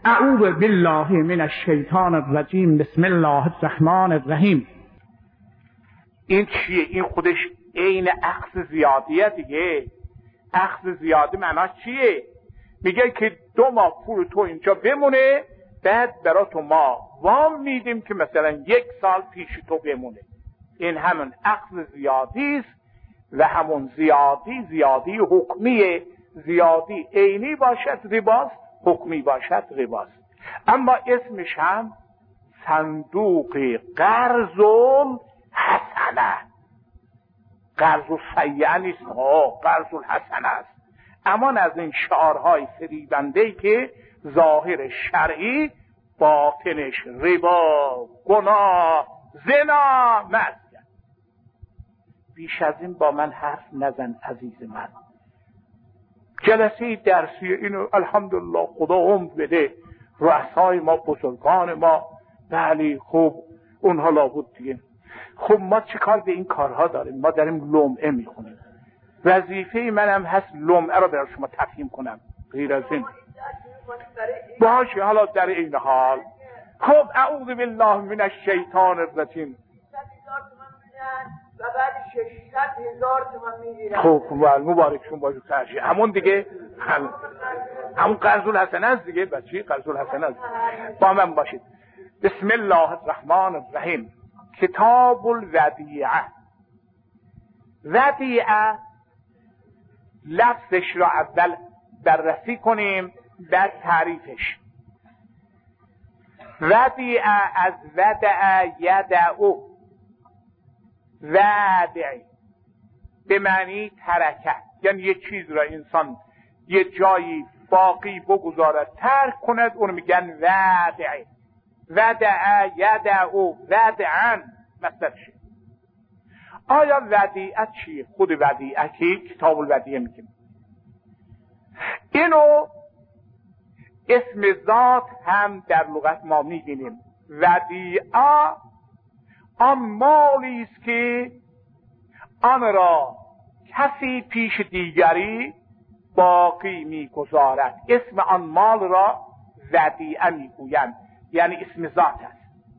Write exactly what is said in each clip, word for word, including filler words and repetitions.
اعوذ بالله من الشیطان الرجیم. بسم الله الرحمن الرحیم. این چیه؟ این خودش عین اخذ زیادیه دیگه. اخذ زیادی معناش چیه؟ میگه که دو ماه پول تو اینجا بمونه، بعد برا تو ما وام میدیم که مثلا یک سال پیش تو بمونه. این همون اخذ زیادی است و همون زیادی زیادی حکمیه. زیادی عینی باشد رباست، حکمی باشد رباست. اما اسمش هم صندوق قرض الحسنه، قرض السیئه نیست، قرض الحسنه است. اما از این شعارهای فریبنده‌ای که ظاهر شرعی باطنش ربا، گناه، زنا، معصیت. بیش از این با من حرف نزن عزیز من. جلسه درسی اینو الحمدلله خدا عمر بده، رؤسای ما، بزرگان ما، بله خوب اونها لابد دیگه. خب ما چه کار به این کارها داریم؟ ما داریم لمعه میخونیم. وظیفه منم هست لمعه رو برای شما تفهیم کنم. غیر از این باشه. حالا در این حال خب اعوذ بالله من الشیطان الرجیم. و بعد ششصد هزار تومان میگیرم. خب مبارکشون باشه خرشی. همون دیگه هم همون قرض الحسنه است دیگه. بچه قرض الحسنه است. با من باشید. بسم الله الرحمن الرحیم. کتاب الودیعه. ودیعه لفظش را اول بررسی کنیم، بعد تعریفش. ودیعه از ودع یدعو، ودعی به معنی ترکه، یعنی یه چیز را انسان یه جایی باقی بگذارد، ترک کند، اونو میگن ودعی. ودع یدعو ودعن مصدرشه. آیا ودیعه چیه؟ خود ودیعه که کتاب الودیعه میگیم. اینو اسم ذات هم در لغت ما میبینیم. ودیعه آن مالی است که آن را کسی پیش دیگری باقی میگذارد. اسم آن مال را ودیعه میگویند، یعنی اسم ذات است.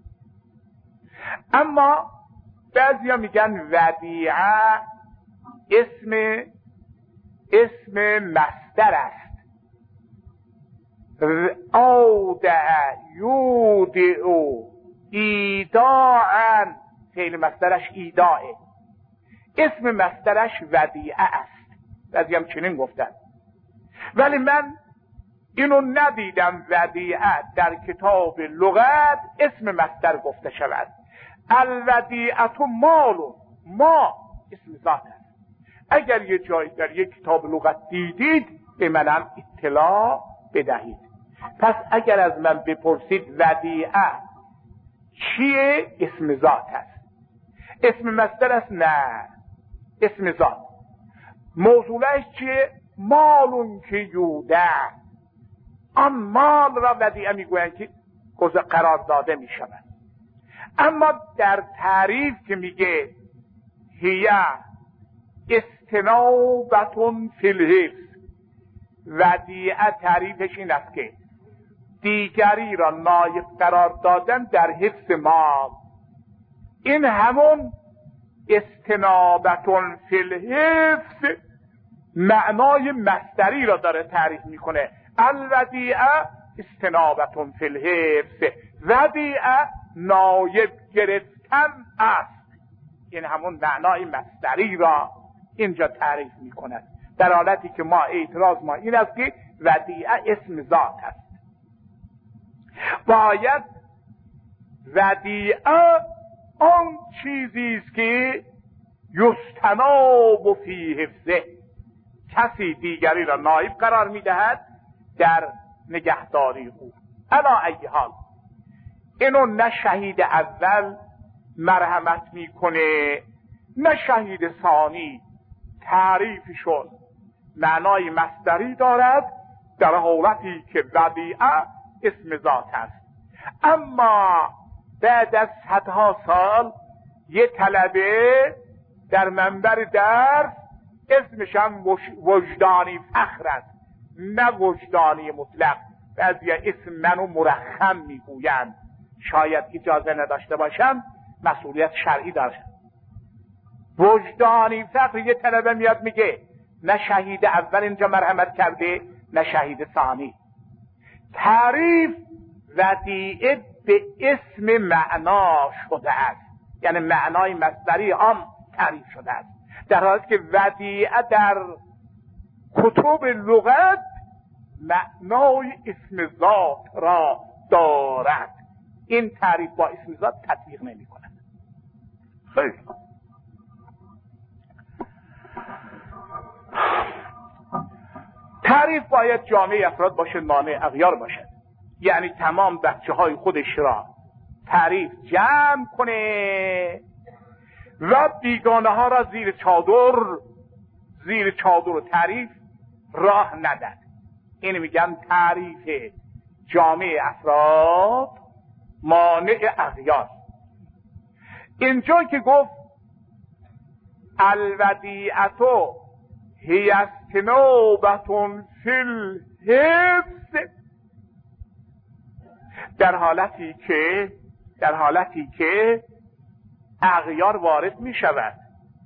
اما بعضیا میگن ودیعه اسم اسم مصدر است. اودع یودع ایداعا، فعل مصدرش ایداعه، اسم مصدرش ودیعه است. بعضی هم چنین گفتن، ولی من اینو ندیدم ودیعه در کتاب لغت اسم مصدر گفته شود. الودیعه مالو، ما اسم ذات است. اگر یه جایی در یک کتاب لغت دیدید به منم اطلاع بدهید. پس اگر از من بپرسید ودیعه چیه؟ اسم ذات است. اسم مصدر است؟ نه، اسم ذات. موصولش چیه؟ مالون که یودع، آن مال را ودیعه میگویند که گذر قرار داده میشود. اما در تعریف که میگه هی استنابتون فی الحفظ، ودیعه تعریفش این است که دیگری را نایب قرار دادن در حفظ مال. این همون استنابتون فی الحفظ معنای مصدری را داره تعریف میکنه. الودیعه استنابتون فی الحفظ، ودیعه نایب گرفتن است. این همون معنای مصدری را اینجا تعریف میکند، در حالتی که ما اعتراض ما این است که ودیعه اسم ذات است. باید ودیعه آن چیزی است که یستناب فی حفظه، کسی دیگری را نایب قرار میدهد در نگهداری او. الا ای حال اینو نه شهید اول مرحمت میکنه نه شهید ثانی. تعریف شد معنای مصدری دارد در حالتی که ودیعه اسم ذات است. اما بعد از صدها سال یه طلبه در منبر درس اسمش هم وجدانی فخر است، نه وجدانی مطلق. بعضی اسم منو مرخم میگویند، شاید اجازه نداشته باشم، مسئولیت شرعی دارم. وجدانی فقر یه طلبه میاد میگه نه شهید اول اینجا مرحمت کرده نه شهید ثانی. تعریف ودیعه به اسم معنا شده است، یعنی معنای مصدری عام تعریف شده است، در حالی که ودیعه در کتب لغت معنای اسم ذات را دارد. این تعریف با اسم ذات تطبیق نمی کند. خیلی تعریف باید جامعه افراد باشه، مانع اغیار باشد، یعنی تمام بچه های خودش را تعریف جمع کنه و بیگانه ها را زیر چادر زیر چادر تعریف راه ندد. این میگن تعریف جامعه افراد مانع اغیار. اینجا که گفت الودیعتو هی استنابتون فی الحفظ، در حالتی که در حالتی که اغیار وارد می شود.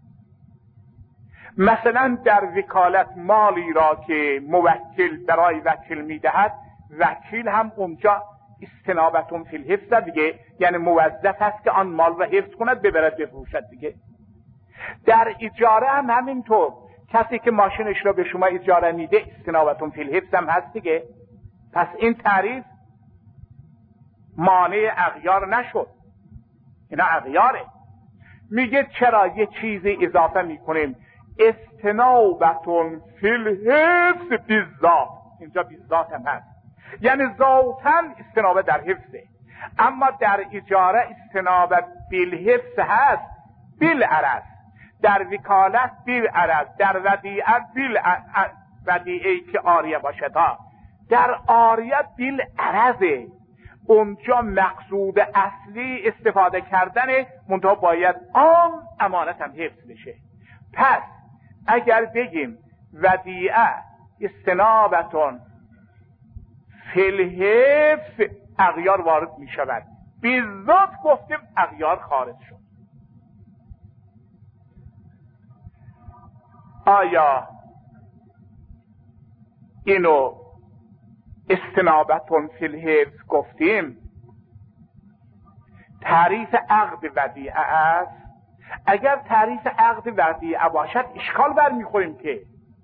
مثلا در وکالت مالی را که موکل برای وکیل می دهد، وکیل هم اونجا استنابتون فی الحفظ دیگه، یعنی موظف است که آن مال را حفظ کند ببرد بفروشد دیگه. در اجاره هم همینطور، کسی که ماشینش را به شما اجاره میده استنابتون فی الحفظ هم هست دیگه. پس این تعریف مانع اغیار نشد، اینا اغیاره. میگه چرا یه چیزی اضافه میکنیم استنابتون فی الحفظ بالذات، اینجا بالذات هم هست، یعنی ذاتاً استنابه در حفظه، اما در اجاره استنابه بالحفظ هست بالعرض، در وکالت بالعرض، در ودیعه بالودیعه که عاریه باشد ها، در عاریه بالعرضه. اونجا مقصود اصلی استفاده کردن، منتها باید آن امانت هم حفظ بشه. پس اگر بگیم ودیعه استنابتون فی الحفظ، اغیار وارد می شود. بالذات گفتیم اغیار خارج شد. آیا اینو استنابتون فی الحفظ گفتیم تعریف عقد ودیعه است؟ اگر تعریف عقد ودیعه باشد اشکال برمیخوریم که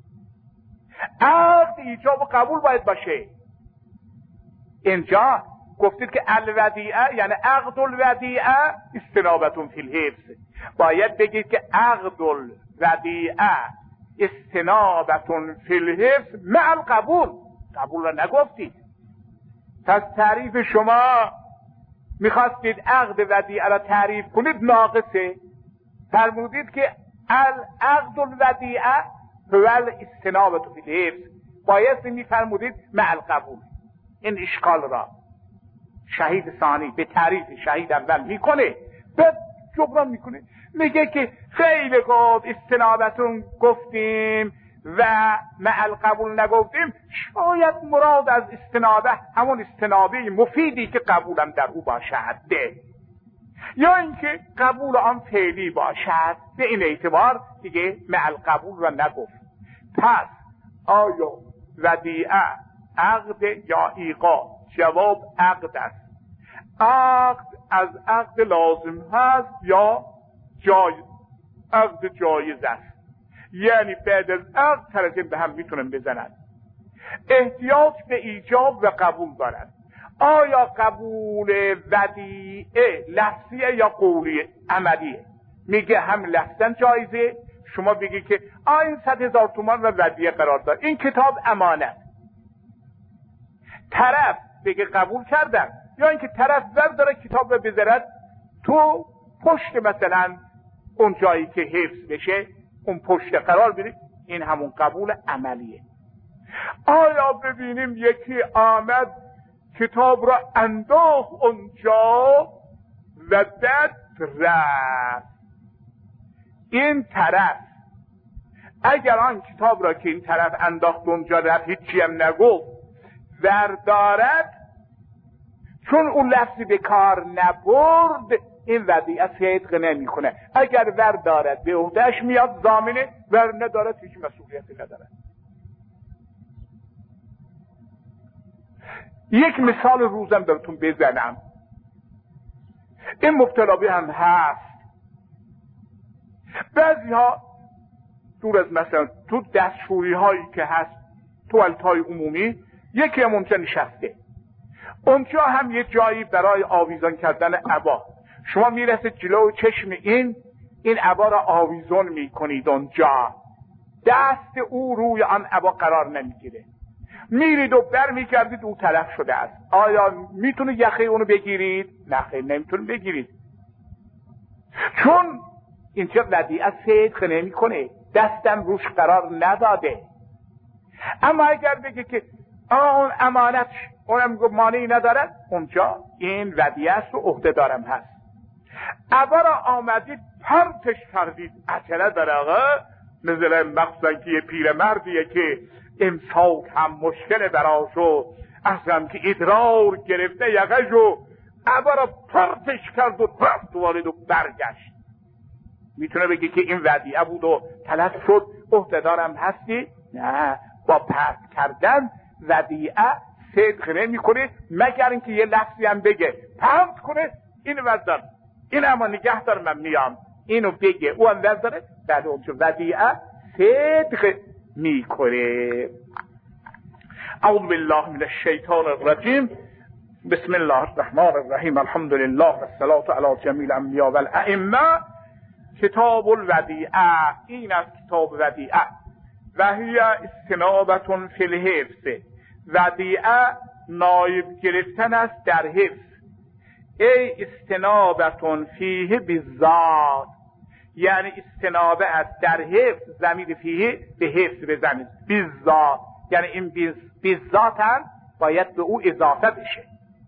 عقد ایجاب و قبول باید باشه. اینجا گفتید که الودیعه یعنی عقد الودیعه استنابتون فی الحفظ، باید بگید که عقد الودیعه استنابتون فی الحفظ مع القبول. قبول را نگفتید. پس تعریف شما میخواستید عقد ودیعه را تعریف کنید ناقصه، فرمودید که العقد الودیعه هو الاستنابة فی الحفظ، باید میفرمودید مع القبول. این اشکال را شهید ثانی به تعریف شهید اول میکنه، بعد جبران میکنه، میگه که خیلی خوب استنابتون گفتیم و مع القبول نگفتیم، شاید مراد از استنابه همون استنابه مفیدی که قبولم در او باشد ده، یا اینکه قبول آن فعلی باشد. به این اعتبار دیگه مع القبول را نگفت. پس آیا ودیعه عقد یا ایقا؟ جواب عقد است. عقد از عقد لازم هست یا جایز؟ عقد جایز است، یعنی بعد از عقد طرفین به هم میتونن بزنن. احتیاج به ایجاب و قبول دارد. آیا قبول ودیعه لفظیه یا قولیه عملیه؟ میگه هم لفظاً جایزه، شما بگی که این صد هزار تومان و ودیعه قرار دار، این کتاب امانت، طرف بگه قبول کردم، یا اینکه طرف ور داره کتاب رو بذارد تو پشت مثلا اون جایی که حفظ بشه اون پشت قرار بده، این همون قبول عملیه. آیا ببینیم یکی آمد کتاب را انداخت اونجا و بعد رفت، این طرف اگر آن کتاب را که این طرف انداخت اونجا رفت هیچی هم نگفت وردارد، چون اون لفظی به کار نبرد این ودیعه صدق نمی کنه. اگر وردارد به عهدهش میاد ضامنه، ور ندارد هیچ مسئولیتی ندارد. یک مثال روزم براتون بزنم، این مبتلا به هم هست. بعضی ها دور از مثلا تو دستشویی هایی که هست، توالت های عمومی، یکی هم اونجا نشسته، اونجا هم یه جایی برای آویزان کردن عبا، شما میرسید جلو چشم این این عبا را آویزان میکنید اونجا، دست او روی آن عبا قرار نمیگیره، میرید و بر میکردید او تلف شده است. آیا میتونه یخه اونو بگیرید؟ نه خیر، نمیتونه بگیرید، چون اینجا ودیعه صدق نمی کنه، دستم روش قرار نداده. اما اگر بگه که آن امانت اونم مانعی ندارد، اونجا این ودیعه است و عهده دارم هست. عبا را آمدید پرتش کردید، عجله در آقا، مثلا مخصوصا که یه پیرمردیه که امساک هم مشکل براشو، اصلا که ادرار گرفته یقشو، عبا را پرتش کرد و رفت وارد و برگشت. میتونه بگه که این ودیعه بود و تلف شد، عهده دارم هستی؟ نه، با پرت کردن ودیعه صدق نمی کنه، مگر اینکه یه لفظی هم بگه پرت کنه، اینو وردار، این اما نگه دار من میام، اینو بگه او هم ورداره، بعد اونجا ودیعه صدق می کنه. اعوذ بالله من الشیطان الرجیم. بسم الله الرحمن الرحیم. الحمد لله والصلاة علی جمیع الانبیاء والائمه. کتاب الودیعه، این از کتاب ودیعه. و هی استنابتون فی الحفظ، ودیعه نایب گرفتن است در حفظ. ای استنابتون فیه بالذات، یعنی استنابه است در حفظ، ضمیر فیه به حفظ بزنید، بالذات یعنی این بالذات هم باید به او اضافه بشه.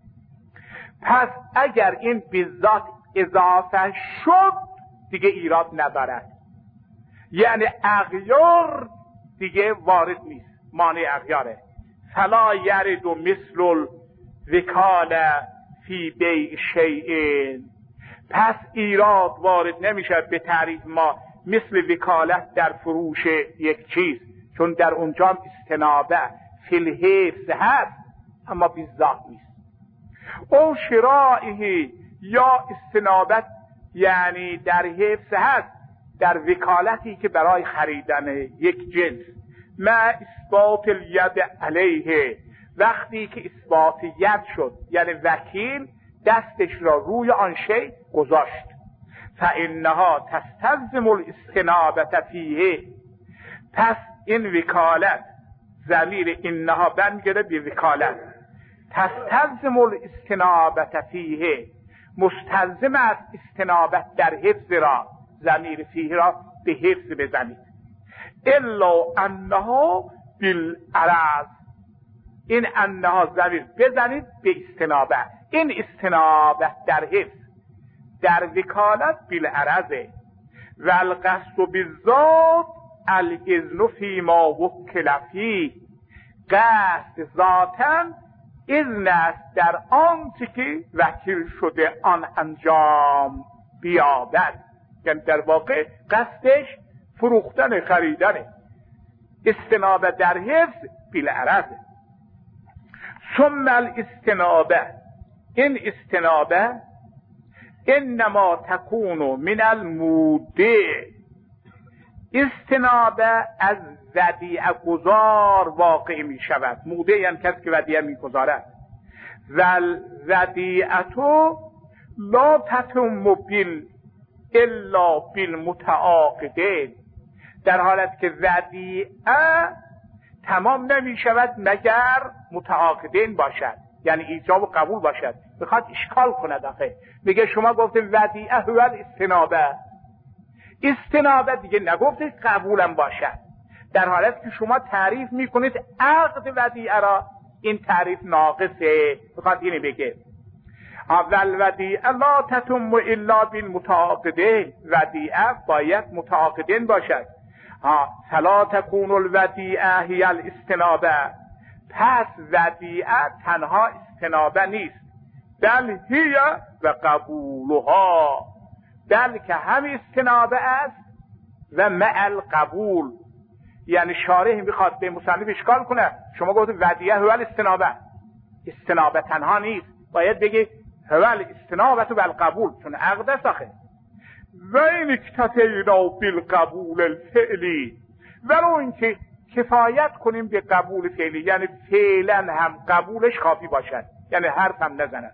پس اگر این بالذات اضافه شد دیگه ایراد ندارد، یعنی اغیار دیگه وارد نیست، مانع اغیاره. فلا یرد و مثل الوکاله فی بیع شیء، پس ایراد وارد نمیشه به تعریف ما مثل وکالت در فروش یک چیز، چون در اونجا هم استنابه فی الحفظ هست اما بالذات نیست. او شرائه، یا استنابت یعنی در حفظ هست در وکالتی که برای خریدن یک جنس، ما اثبات الید علیه، وقتی که اثبات ید شد یعنی وکیل دستش را روی آن شی گذاشت، فانها تستلزم الاستنابه فیه، پس این وکالت ضمیر انها برمیگرده به وکالت، تستلزم الاستنابه فیه، مستلزم است استنابت در حفظ را، ضمیر فیه را به حفظ بزنید. الا انها بالعرض، این انها ضمیر بزنید به استنابه، این استنابت در حفظ در وکالت بالعرضه. و القصد بالذات الاذن فیما وکل فیه، قصد ذاتاً اذن است در آنچه که وکیل شده آن انجام بیابد، یعنی در واقع قصدش فروختن خریدنه. استنابه در حفظ بالعرض. ثم الاستنابه، این استنابه انما تکون من المودع، استنابه از ودیعه گذار واقع می شود. مودع یعنی کسی که ودیعه می گذارد. و ودیعتو لا تتم بال الا بالمتعاقدین، در حالت که ودیعه تمام نمی شود مگر متعاقدین باشد، یعنی ایجاب و قبول باشد. بخواد اشکال کند آخه، میگه شما گفتید ودیعه هو الاستنابه، استنابه دیگه نگفتید قبولم باشد، در حالت که شما تعریف میکنید عقد ودیعه را، این تعریف ناقصه. بخواد اینو بگه اول ودیعه لا تتم الا بالمتعاقدین، ودیعه باید متعاقدین باشد. ها فلا تكون الودیعه هی الاستنابه، پس ودیعه تنها استنابه نیست، بل هی و قبولها، بلکه هم استنابه است و مع القبول. یعنی شارح میخواد به مصنف اشکال کنه، شما گفت ودیعه هو الاستنابه، استنابه تنها نیست، باید بگی هو الاستنابه و القبول، چون عقد ساخه. و این اکتفینا بالقبول الفعلی، ولو اینکه کفایت کنیم به قبول فعلی، یعنی فعلا هم قبولش کافی باشد، یعنی حرف هم نزند.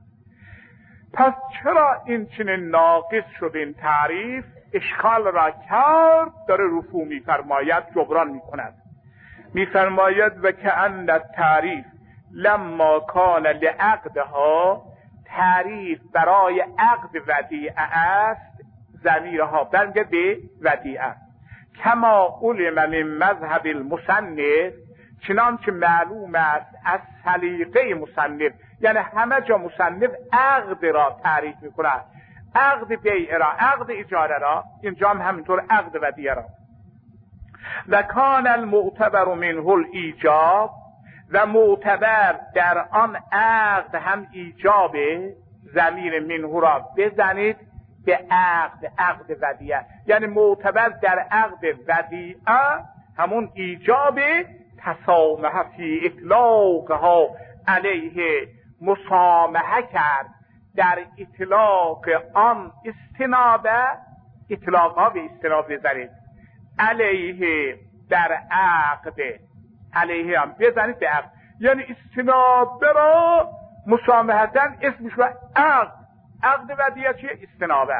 پس چرا این چنین ناقص شد این تعریف؟ اشکال را کرد، داره رفو میفرماید، جبران میکند. میفرماید و کأن التعریف لما کان لعقدها، تعریف برای عقد ودیعه است، ضمیرها برمیگرد به ودیعه. کما علم من مذهب المصنف، چنانچه معلوم است از سلیقه مصنف، یعنی همه جا مصنف عقد را تعریف میکند، عقد بیع را، عقد اجاره را، اینجا هم همینطور عقد ودیعه را. و کان المعتبر منه الایجاب، و معتبر در آن عقد هم ایجابه، ضمیر منه را بزنید به عقد، عقد ودیعه، یعنی معتبر در عقد ودیعه همون ایجاب تسامح فی اطلاقها علیه، مسامحه کرد در اطلاق آن استنابه، اطلاقها به استنابه بزنید، علیه در عقد، علیه هم بزنید به عقد، یعنی استنابه را مسامحتن اسمش و عقد، عقد ودیعه چیه؟ استنابه.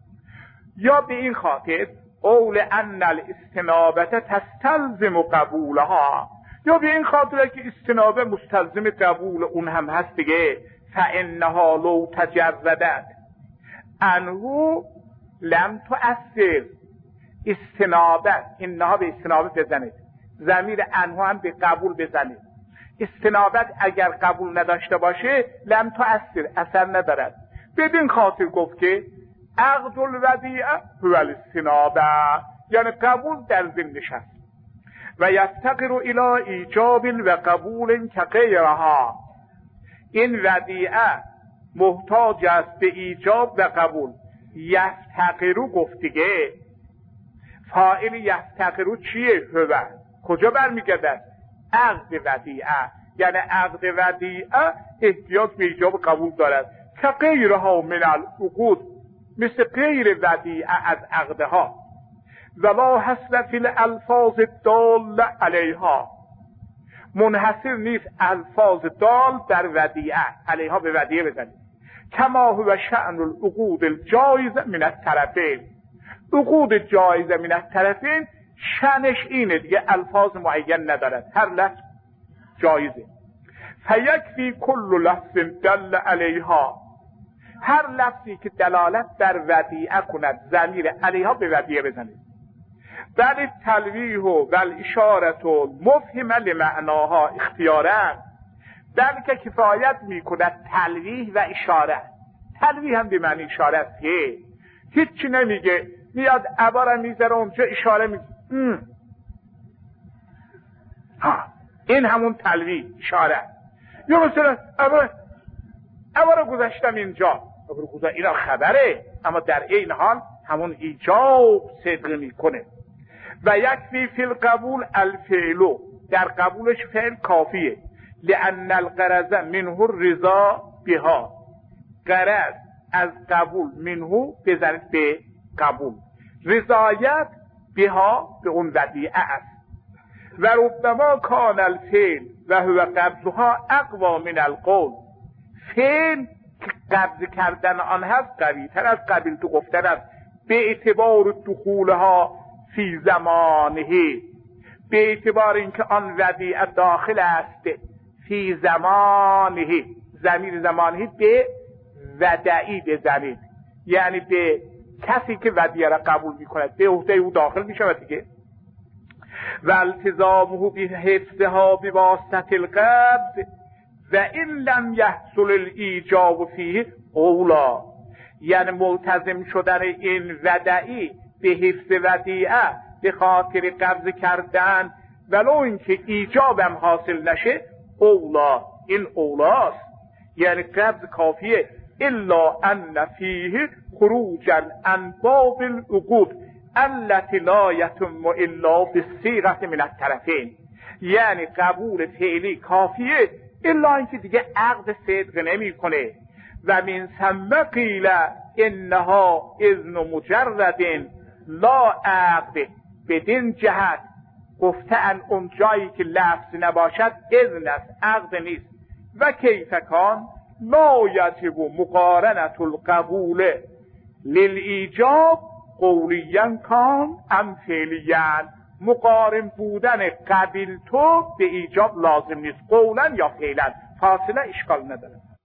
یا به این خاطر قول ان الاستنابه تستلزم قبولها، یا به این خاطر که استنابه مستلزم قبول اون هم هست دیگه. فانها لو تجردت انه لم تؤثر، استنابه، اینها به استنابه بزنید، ضمیر انها هم به قبول بزنید. استنابت اگر قبول نداشته باشه لم تؤثر، اثر ندارد. بدین خاطر گفت که عقد الودیعه هو الاستنابه، یعنی قبول در ذهنش هست. و یفتقر الی ایجاب و قبول کغیرها، این ودیعه محتاج است به ایجاب و قبول. یفتقرو گفت دیگه، فاعل یفتقرو چیه؟ هو، کجا برمیگردد؟ عقد ودیعه، یعنی عقد ودیعه احتیاج به ایجاب و قبول دارد. که غیرها من العقود، مثل غیر ودیعه از عقدها. ولا حصر فی الالفاظ الدال علیها، منحصر نیست الفاظ دال در ودیعه، علیها به ودیعه بزنید. کما هو شأن العقود الجایزه من الطرفین، عقود جایزه من الطرفین شأنش اینه دیگه، الفاظ معین ندارد، هر لفظ جایزه. فیکفی کل لفظ دل علیها، هر لفظی که دلالت در ودیعه کند ضمیر علیها به ودیعه بزنید. بل تلویح و الاشاره و مفهم لمعناها اختیارا، بلکه کفایت میکند تلویح و اشاره. تلویح هم به معنی اشاره است که هیچی نمیگه، میاد عباره میذاره اونجا اشاره میگه، ها این همون تلویح، اشاره. یا مثلا عباره عباره گذاشتم اینجا، عباره گذاشتم اینا خبره، اما در این حال همون ایجاب صدق میکنه. و یکفی فی القبول الفعل، در قبولش فعل کافیه. لأن الغرض منه الرضا بها، غرض از قبول منه بزنید به قبول، رضایت بها به اون ودیعه است. و ربما کان الفعل و هو قبضها اقوا من القول، فعل که قبض کردن آن هست قوی تر از قبیل تو گفتن است، به اعتبار دخولها فی زمانه، به اعتبار اینکه آن ودیعه داخل است فی زمانه، ضمیر زمانه به ودعی بزنید، یعنی به کسی که ودیعه را قبول میکند به عهده او داخل میشود دیگه. و التزامه به حفظها بواسطه القبض و این لم یحصل الایجاب فیه اولا، یعنی ملتزم شدن این ودعی به حفظ ودیعه به خاطر قبض کردن ولو اینکه ایجابم حاصل نشه اولا، این اولاست. یعنی قبض کافیه. الا ان فیه خروجا عن باب العقود التي لا يتم الا بالصيغه من الطرفین. یعنی قبول فعلی کافیه الا اینکه دیگه عقد صدق نمیکنه. و من ثم قیل انها اذن مجرد لا عقد. بدین جهت گفتن اون جایی که لفظ نباشد اذن است، عقد نیست. و کیف کان لا یجب مقارنة القبول للایجاب قولیا کان ام فعلیا. مقارن بودن قبیل تو به ایجاب لازم نیست، قولا یا فعلا، فاصله اشکال نداره.